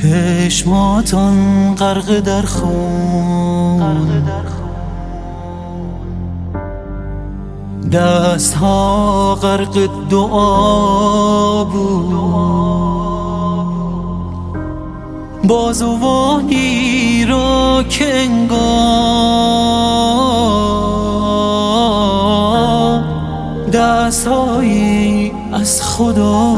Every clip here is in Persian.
چشماتان غرق در خون، دست ها غرق دعا بود، بازوانی را که انگار دستهایی از خدا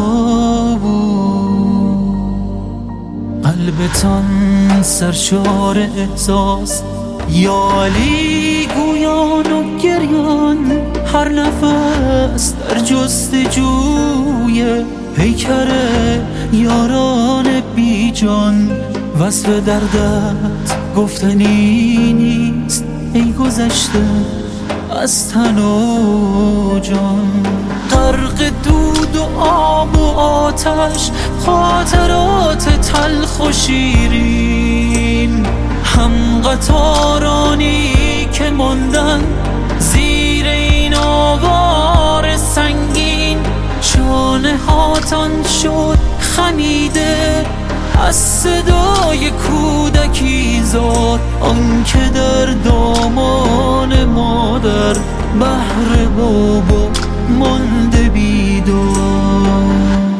بود. قلبتان سرشار احساس، یا علی گویان و گریان، هر نفس در جستجوی پیکر یاران بی جان. وصف دردت گفتنی نیست ای گذشته از تن و جان. غرق دود و آب و آتش، خاطرات تلخ و شیرین، هم قطارانی که ماندن زیر این آوار سنگین. شانه هاتان شد خمیده از صدای کودکی زاد، آن که در دامان مادر بهر بابا مانده بیدار.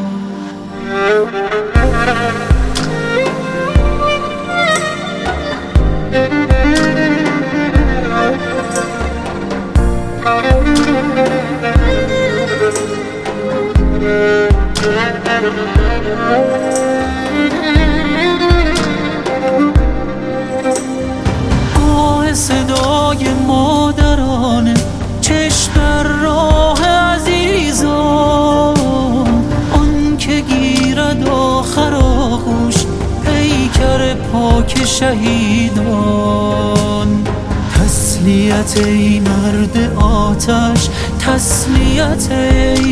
صدای مادرانه چشم در راه عزیزان، آن که گیرد آخر آغوش پیکر پاک شهیدان. تسلیت ای مرد آتش، تسلیت ای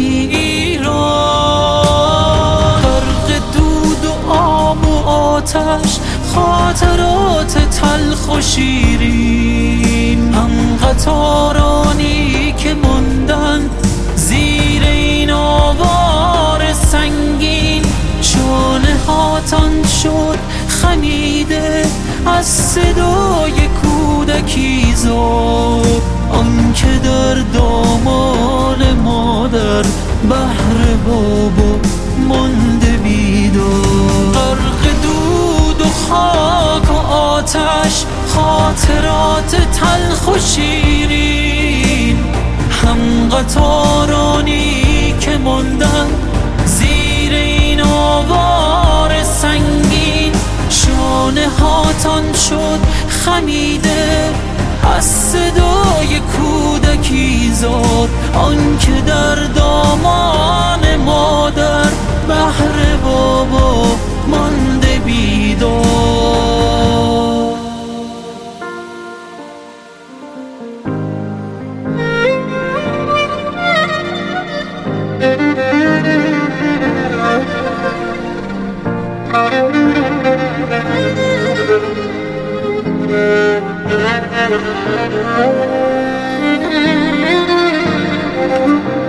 ایران. غرق دود و آب و آتش، خاطرات تلخ و شیرین، هم قطارانی که ماندن زیر این آوار سنگین. شانه هاتان شد خمیده از صدای کودکی زاد، آن که در دامان مادر بهر بابا مانده بیدار. غرق دود و خاک و آتش، خاطرات تلخ و شیرین، هم قطارانی که ماندن زیر این آوار سنگین. شانه هاتان شد خمیده از صدای کودکی زاد، آن که در دامان مادر بهر بابا مانده بیدار. Thank you.